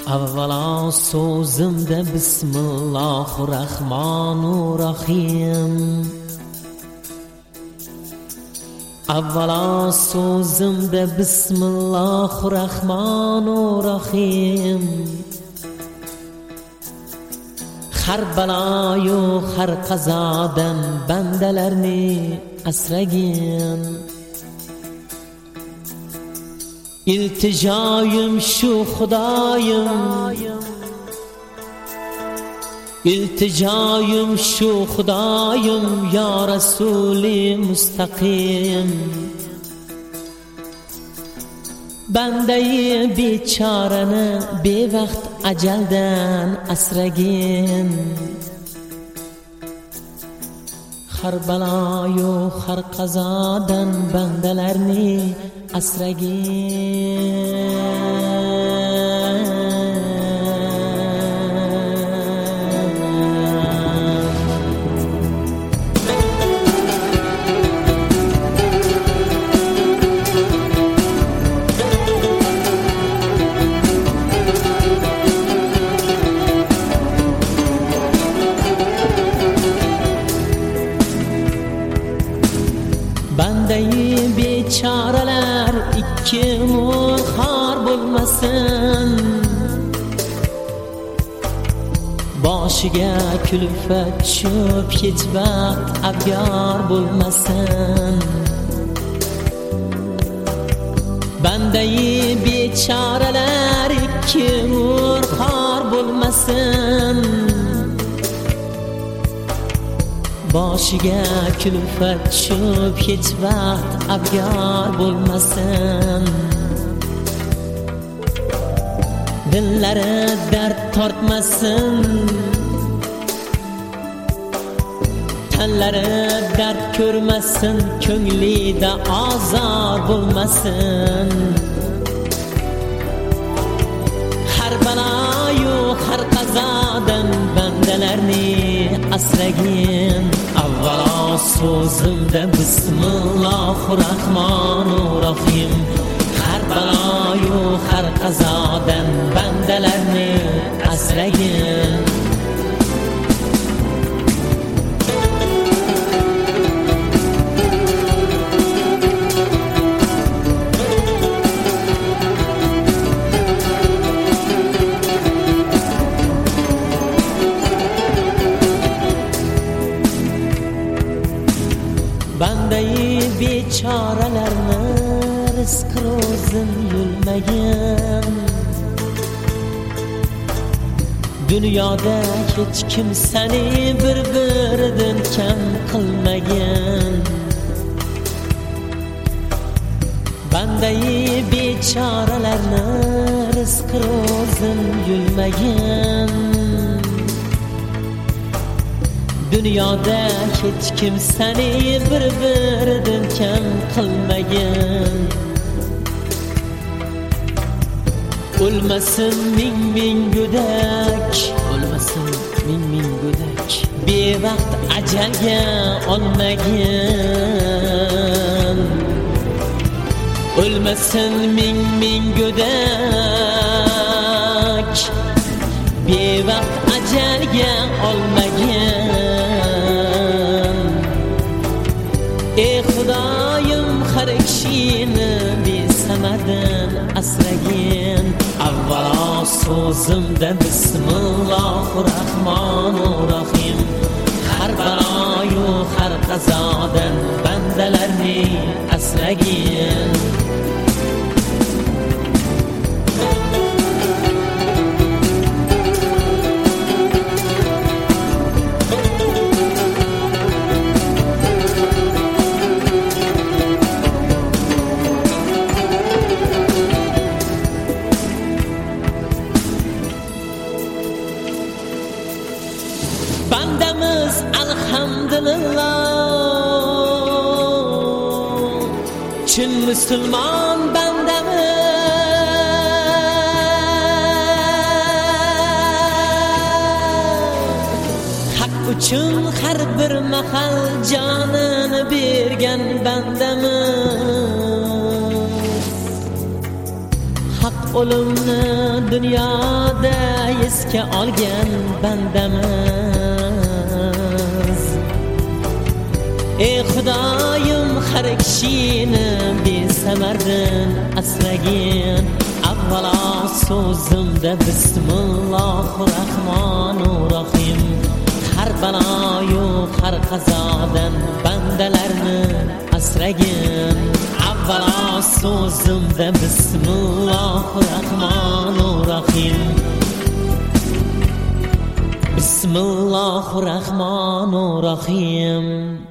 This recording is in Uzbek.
Avvalo so'zimda bismillahir rahmonir rahim. Avvalo so'zimda bismillahir rahmonir rahim. Har baloyu har qazodan bandalarni asragin. İltijoyim shu Xudoyim, iltijoyim shu Xudoyim, ya Rasuli mustaqim. Bandayi bechorani bevaqt ajaldan asragin. Har baloyu har qazodan bandalarni asragin. Bandayi bechoralar ikki xor bo'lmasin. Boshiga kulfat tushib hech vaqt abyor bo'lmasin. Bandayi bechoralar ikki xor bo'lmasin. Boshiga kulfat tushib hech vaqt abyor bo'lmasin. Dillari dard tortmasin, tanlari dard ko'rmasin, ko'nglida azor bo'lmasin. Har baloyu har qazodan bandalarni asragin. Avvalo so'zimda bismillahir rahmonir rahim. Har baloyu har qazodan bandalarni asragin. Bandayi bechoralarni rizq ro'zim yulmagan. Dunyoda hech kim seni bir-biridan kam qilmagan. Bandayi bechoralarni rizq ro'zim yulmagan. Dunyoda hech kim seni bir-biridan kam qilmagan. O'lmasin ming go'dak, o'lmasin ming go'dak, bevaqt ajalga olmagan. O'lmasin ming go'dak, bevaqt ajalga olmagan. Ey Xudoyim har kishini besamardan asragin. Avvalo so'zimda bismillahir rahmonir rahim. Har baloyu har qazodan bandalarni asragin. Bandamiz alhamdulillah, chin musulmon bandamiz. Haq uchun har bir mahal jonini bergan bandamiz. Haq o'limni dunyoda esga olgan bandamiz. Ey Xudoyim, har kishini besamardan asragin. Avvalo so'zimda Bismillahirrohmanirrohim. Har baloyu har qazodan bandalarni asragin. Avvalo so'zimda Bismillahirrohmanirrohim. Bismillahirrohmanirrohim.